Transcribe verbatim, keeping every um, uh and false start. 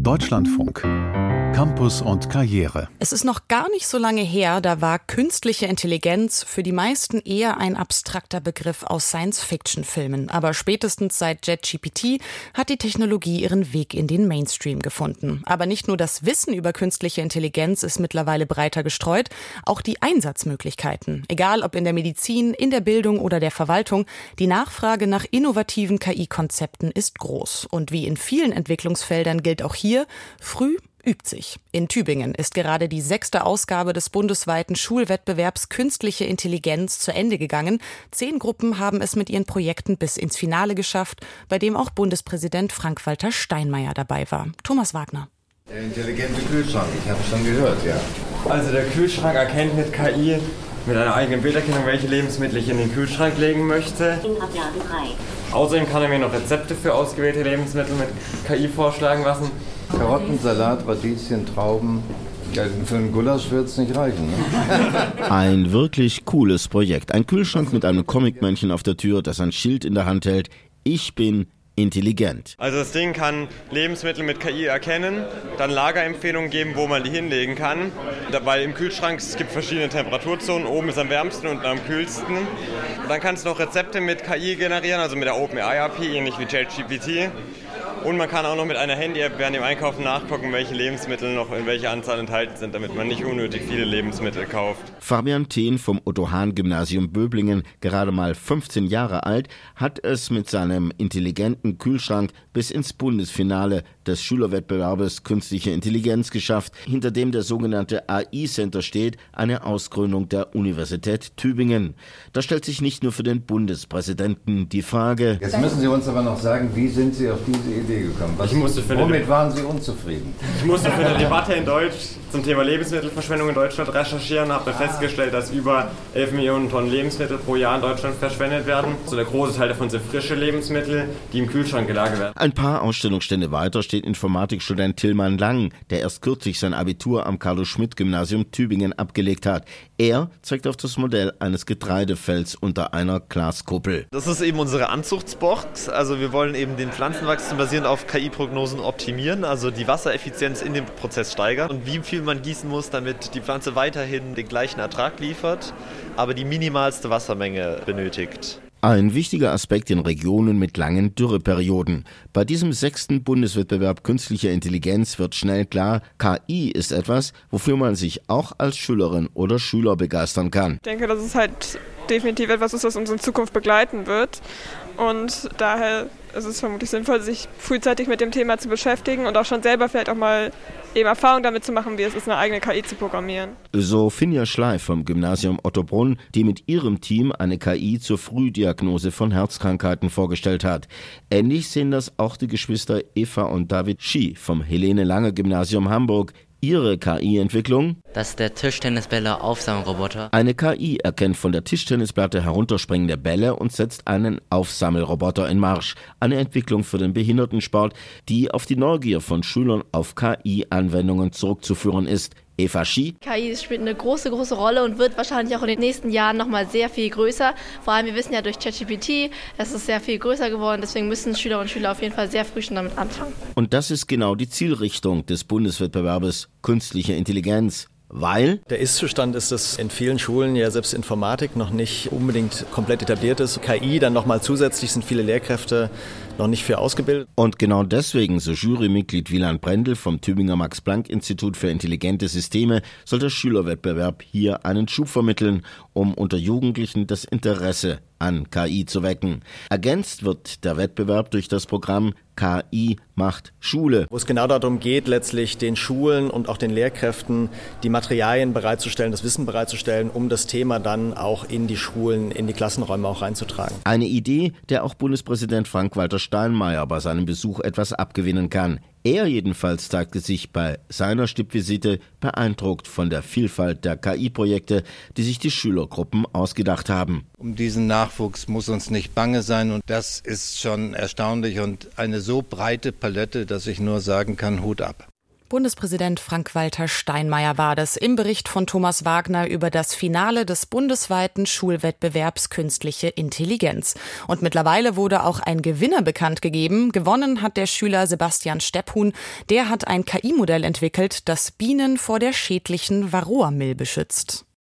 Deutschlandfunk. Campus und Karriere. Es ist noch gar nicht so lange her, da war künstliche Intelligenz für die meisten eher ein abstrakter Begriff aus Science-Fiction-Filmen. Aber spätestens seit ChatGPT hat die Technologie ihren Weg in den Mainstream gefunden. Aber nicht nur das Wissen über künstliche Intelligenz ist mittlerweile breiter gestreut, auch die Einsatzmöglichkeiten. Egal ob in der Medizin, in der Bildung oder der Verwaltung, die Nachfrage nach innovativen K I-Konzepten ist groß. Und wie in vielen Entwicklungsfeldern gilt auch hier, früh übt sich. In Tübingen ist gerade die sechste Ausgabe des bundesweiten Schulwettbewerbs Künstliche Intelligenz zu Ende gegangen. Zehn Gruppen haben es mit ihren Projekten bis ins Finale geschafft, bei dem auch Bundespräsident Frank-Walter Steinmeier dabei war. Thomas Wagner. Der intelligente Kühlschrank, ich habe es schon gehört, ja. Also der Kühlschrank erkennt mit K I mit einer eigenen Bilderkennung, welche Lebensmittel ich in den Kühlschrank legen möchte. In Ablage drei. Außerdem kann er mir noch Rezepte für ausgewählte Lebensmittel mit K I vorschlagen lassen. Karotten, Salat, Radieschen, Trauben. Ja, für einen Gulasch wird es nicht reichen, ne? Ein wirklich cooles Projekt. Ein Kühlschrank mit einem Comicmännchen auf der Tür, das ein Schild in der Hand hält. Ich bin intelligent. Also das Ding kann Lebensmittel mit K I erkennen, dann Lagerempfehlungen geben, wo man die hinlegen kann. Weil im Kühlschrank es gibt verschiedene Temperaturzonen, oben ist am wärmsten und am kühlsten. Dann kann es noch Rezepte mit K I generieren, also mit der OpenAI A P I, ähnlich wie ChatGPT. Und man kann auch noch mit einer Handy-App während dem Einkaufen nachgucken, welche Lebensmittel noch in welcher Anzahl enthalten sind, damit man nicht unnötig viele Lebensmittel kauft. Fabian Thien vom Otto-Hahn-Gymnasium Böblingen, gerade mal fünfzehn Jahre alt, hat es mit seinem intelligenten Kühlschrank bis ins Bundesfinale des Schülerwettbewerbes Künstliche Intelligenz geschafft, hinter dem der sogenannte A I-Center steht, eine Ausgründung der Universität Tübingen. Da stellt sich nicht nur für den Bundespräsidenten die Frage: Jetzt müssen Sie uns aber noch sagen, wie sind Sie auf diese Idee gekommen? Was, ich musste für womit waren Sie unzufrieden? Ich musste für eine Debatte in Deutsch zum Thema Lebensmittelverschwendung in Deutschland recherchieren, habe dann festgestellt, dass über elf Millionen Tonnen Lebensmittel pro Jahr in Deutschland verschwendet werden. So der große Teil davon sind frische Lebensmittel, die im Kühlschrank gelagert werden. Ein paar Ausstellungsstände weiter steht Informatikstudent Tillmann Lang, der erst kürzlich sein Abitur am Carlo-Schmidt-Gymnasium Tübingen abgelegt hat. Er zeigt auf das Modell eines Getreidefelds unter einer Glaskuppel. Das ist eben unsere Anzuchtsbox. Also wir wollen eben den Pflanzenwachstum basierend auf K I-Prognosen optimieren, also die Wassereffizienz in dem Prozess steigern und wie viel man gießen muss, damit die Pflanze weiterhin den gleichen Ertrag liefert, aber die minimalste Wassermenge benötigt. Ein wichtiger Aspekt in Regionen mit langen Dürreperioden. Bei diesem sechsten Bundeswettbewerb Künstlicher Intelligenz wird schnell klar, K I ist etwas, wofür man sich auch als Schülerin oder Schüler begeistern kann. Ich denke, dass es halt definitiv etwas ist, was uns in Zukunft begleiten wird. Und daher ist es vermutlich sinnvoll, sich frühzeitig mit dem Thema zu beschäftigen und auch schon selber vielleicht auch mal eben Erfahrung damit zu machen, wie es ist, eine eigene K I zu programmieren. So Finja Schleif vom Gymnasium Ottobrunn, die mit ihrem Team eine K I zur Frühdiagnose von Herzkrankheiten vorgestellt hat. Ähnlich sehen das auch die Geschwister Eva und David Schi vom Helene Lange Gymnasium Hamburg. Ihre K I-Entwicklung? Das ist der Tischtennisbälle-Aufsammelroboter. Eine K I erkennt von der Tischtennisplatte herunterspringende Bälle und setzt einen Aufsammelroboter in Marsch. Eine Entwicklung für den Behindertensport, die auf die Neugier von Schülern auf K I-Anwendungen zurückzuführen ist. Eva Schi. K I spielt eine große, große Rolle und wird wahrscheinlich auch in den nächsten Jahren noch mal sehr viel größer. Vor allem, wir wissen ja durch ChatGPT, es ist sehr viel größer geworden. Deswegen müssen Schüler und Schüler auf jeden Fall sehr früh schon damit anfangen. Und das ist genau die Zielrichtung des Bundeswettbewerbes Künstliche Intelligenz. Weil? Der Ist-Zustand ist, dass in vielen Schulen ja selbst Informatik noch nicht unbedingt komplett etabliert ist. K I dann nochmal zusätzlich sind viele Lehrkräfte noch nicht für ausgebildet. Und genau deswegen, so Jurymitglied Wieland Brendel vom Tübinger Max-Planck-Institut für intelligente Systeme, soll der Schülerwettbewerb hier einen Schub vermitteln, um unter Jugendlichen das Interesse an K I zu wecken. Ergänzt wird der Wettbewerb durch das Programm K I macht Schule. Wo es genau darum geht, letztlich den Schulen und auch den Lehrkräften die Materialien bereitzustellen, das Wissen bereitzustellen, um das Thema dann auch in die Schulen, in die Klassenräume auch reinzutragen. Eine Idee, der auch Bundespräsident Frank-Walter Steinmeier bei seinem Besuch etwas abgewinnen kann. Er jedenfalls zeigte sich bei seiner Stippvisite beeindruckt von der Vielfalt der K I-Projekte, die sich die Schülergruppen ausgedacht haben. Um diesen Nachwuchs muss uns nicht bange sein und das ist schon erstaunlich und eine so breite Palette, dass ich nur sagen kann, Hut ab. Bundespräsident Frank-Walter Steinmeier war das im Bericht von Thomas Wagner über das Finale des bundesweiten Schulwettbewerbs Künstliche Intelligenz. Und mittlerweile wurde auch ein Gewinner bekannt gegeben. Gewonnen hat der Schüler Sebastian Stepphuhn. Der hat ein K I-Modell entwickelt, das Bienen vor der schädlichen Varroa-Milbe beschützt.